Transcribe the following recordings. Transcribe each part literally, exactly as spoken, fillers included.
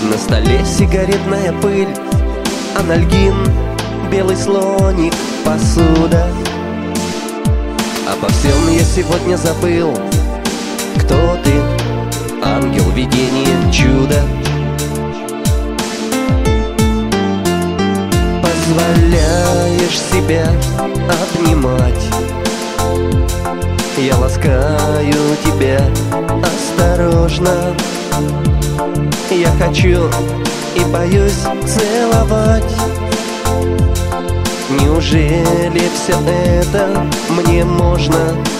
На столе сигаретная пыль, анальгин, белый слоник, посуда. Обо всем я сегодня забыл. Кто ты? Ангел, видение, чудо. Позволяешь себя обнимать. Я ласкаю тебя осторожно. Я хочу и боюсь целовать. Неужели все это мне можно?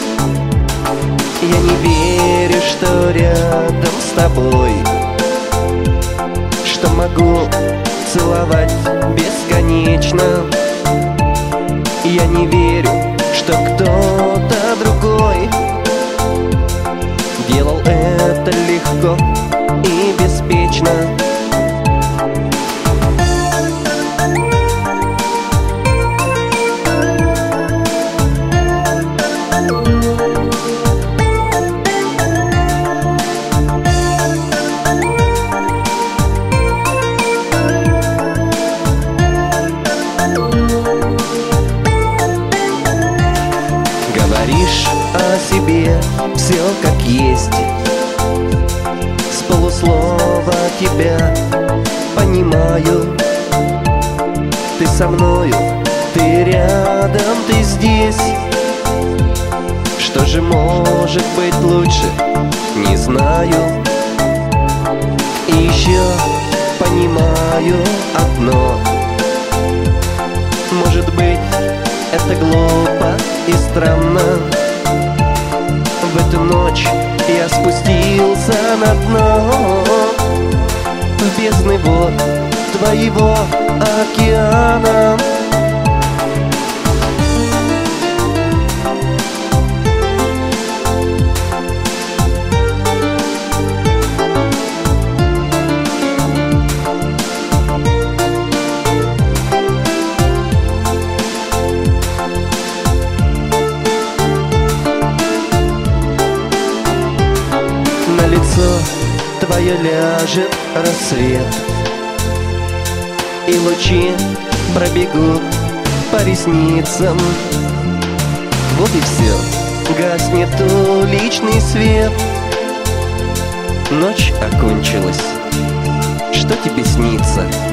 Я не верю, что рядом с тобой, что могу целовать бесконечно. Я не верю, что кто-то другой делал это легко и беспечно. Говоришь о себе все как есть. С полуслова тебя понимаю. Ты со мною, ты рядом, ты здесь. Что же может быть лучше, не знаю. И еще понимаю одно: может быть, это глупо и странно. В эту ночь я спустился на дно, в бездны вод твоего океана. На лицо твое ляжет рассвет, и лучи пробегут по ресницам. Вот и все, гаснет уличный свет. Ночь окончилась, что тебе снится?